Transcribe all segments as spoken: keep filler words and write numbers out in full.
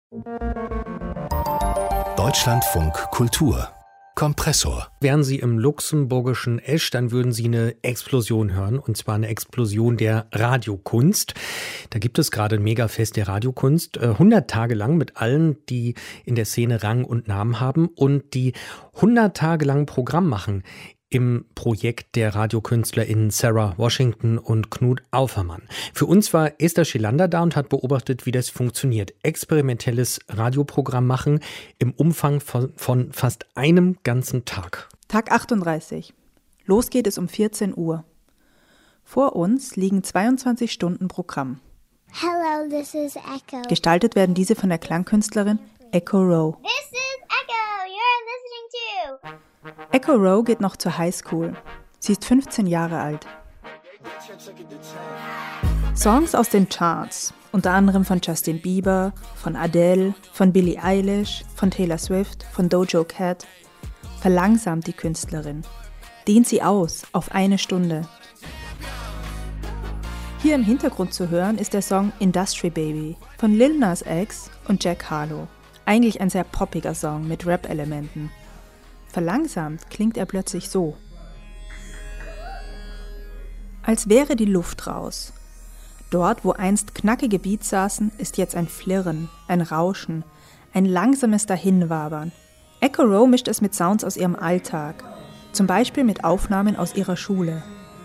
Deutschlandfunk Kultur Kompressor. Wären Sie im luxemburgischen Esch, dann würden Sie eine Explosion hören, und zwar eine Explosion der Radiokunst. Da gibt es gerade ein Megafest der Radiokunst, hundert Tage lang mit allen, die in der Szene Rang und Namen haben und die hundert Tage lang Programm machen im Projekt der RadiokünstlerInnen Sarah Washington und Knut Aufermann. Für uns war Esther Schilander da und hat beobachtet, wie das funktioniert. Experimentelles Radioprogramm machen im Umfang von, von fast einem ganzen Tag. Tag achtunddreißig. Los geht es um vierzehn Uhr. Vor uns liegen zweiundzwanzig Stunden Programm. Hello, this is Echo. Gestaltet werden diese von der Klangkünstlerin Echo Rowe. This is Echo. You're listening to. Echo Rowe geht noch zur Highschool. Sie ist fünfzehn Jahre alt. Songs aus den Charts, unter anderem von Justin Bieber, von Adele, von Billie Eilish, von Taylor Swift, von Doja Cat, verlangsamt die Künstlerin, dehnt sie aus auf eine Stunde. Hier im Hintergrund zu hören ist der Song Industry Baby von Lil Nas X und Jack Harlow. Eigentlich ein sehr poppiger Song mit Rap-Elementen. Verlangsamt klingt er plötzlich so. Als wäre die Luft raus. Dort, wo einst knackige Beats saßen, ist jetzt ein Flirren, ein Rauschen, ein langsames Dahinwabern. Echo Rowe mischt es mit Sounds aus ihrem Alltag, zum Beispiel mit Aufnahmen aus ihrer Schule.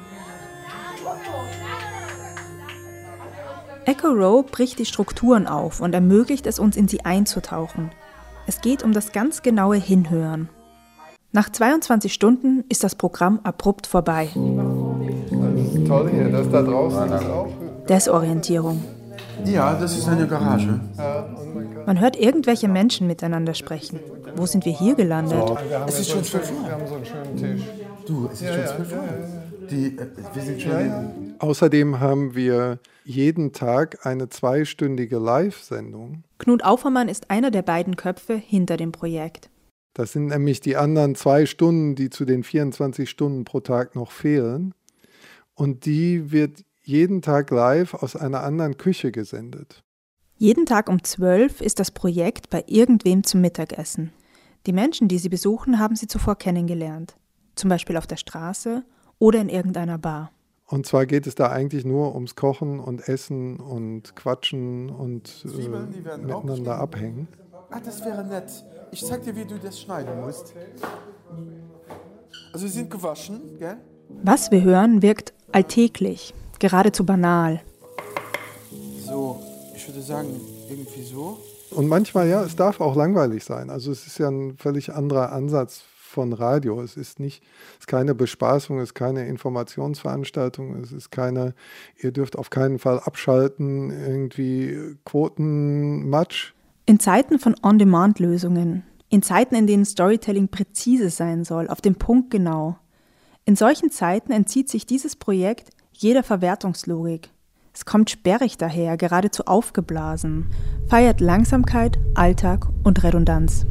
Echo Rowe bricht die Strukturen auf und ermöglicht es uns, in sie einzutauchen. Es geht um das ganz genaue Hinhören. Nach zweiundzwanzig Stunden ist das Programm abrupt vorbei. Das ist toll hier, das da draußen ist auch. Desorientierung. Ja, das ist eine Garage. Man hört irgendwelche Menschen miteinander sprechen. Wo sind wir hier gelandet? So, Es ist schon zwölf Uhr. Wir haben so einen schönen Tisch. Du, es ist Ja, schon ja, zwölf ja, Uhr. ja. Die, äh, wir sind schon... Ja, ja. Außerdem haben wir jeden Tag eine zweistündige Live-Sendung. Knut Aufermann ist einer der beiden Köpfe hinter dem Projekt. Das sind nämlich die anderen zwei Stunden, die zu den vierundzwanzig Stunden pro Tag noch fehlen. Und die wird jeden Tag live aus einer anderen Küche gesendet. Jeden Tag um zwölf ist das Projekt bei irgendwem zum Mittagessen. Die Menschen, die sie besuchen, haben sie zuvor kennengelernt. Zum Beispiel auf der Straße oder in irgendeiner Bar. Und zwar geht es da eigentlich nur ums Kochen und Essen und Quatschen und Zwiebeln, die äh, werden auch miteinander geschnitten. abhängen. Ah, das wäre nett. Ich zeig dir, wie du das schneiden musst. Also sie sind gewaschen, gell? Was wir hören, wirkt alltäglich, geradezu banal. So, ich würde sagen, irgendwie so. Und manchmal, ja, es darf auch langweilig sein. Also es ist ja ein völlig anderer Ansatz von Radio. Es ist nicht, es ist keine Bespaßung, es ist keine Informationsveranstaltung, es ist keine, ihr dürft auf keinen Fall abschalten, irgendwie Quotenmatsch. In Zeiten von On-Demand-Lösungen, in Zeiten, in denen Storytelling präzise sein soll, auf den Punkt genau. In solchen Zeiten entzieht sich dieses Projekt jeder Verwertungslogik. Es kommt sperrig daher, geradezu aufgeblasen, feiert Langsamkeit, Alltag und Redundanz.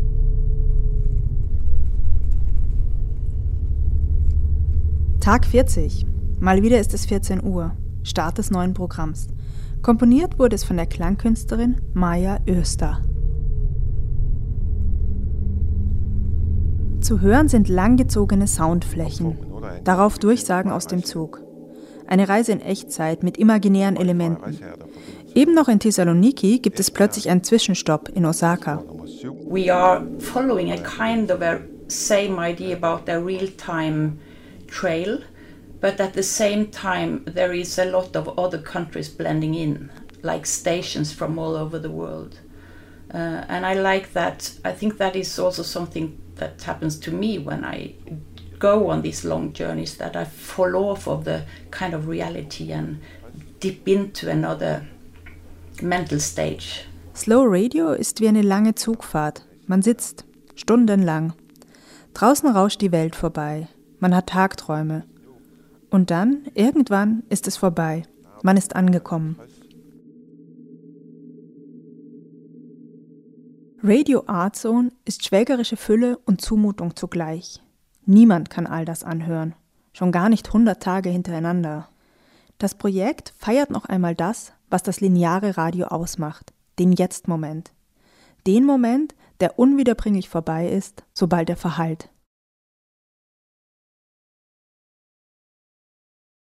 Tag vierzig. Mal wieder ist es vierzehn Uhr. Start des neuen Programms. Komponiert wurde es von der Klangkünstlerin Maja Öster. Zu hören sind langgezogene Soundflächen. Darauf Durchsagen aus dem Zug. Eine Reise in Echtzeit mit imaginären Elementen. Eben noch in Thessaloniki gibt es plötzlich einen Zwischenstopp in Osaka. We are following a kind of a same idea about a real-time trail, but at the same time there is a lot of other countries blending in, like stations from all over the world. Uh, and I like that. I think that is also something that happens to me when I go on these long journeys, that I fall off of the kind of reality and dip into another mental stage. Slow Radio ist wie eine lange Zugfahrt. Man sitzt stundenlang. Draußen rauscht die Welt vorbei. Man hat Tagträume. Und dann, irgendwann, ist es vorbei. Man ist angekommen. Radio Art Zone ist schwelgerische Fülle und Zumutung zugleich. Niemand kann all das anhören. Schon gar nicht hundert Tage hintereinander. Das Projekt feiert noch einmal das, was das lineare Radio ausmacht, den Jetzt-Moment. den Moment, der unwiederbringlich vorbei ist, sobald er verhallt.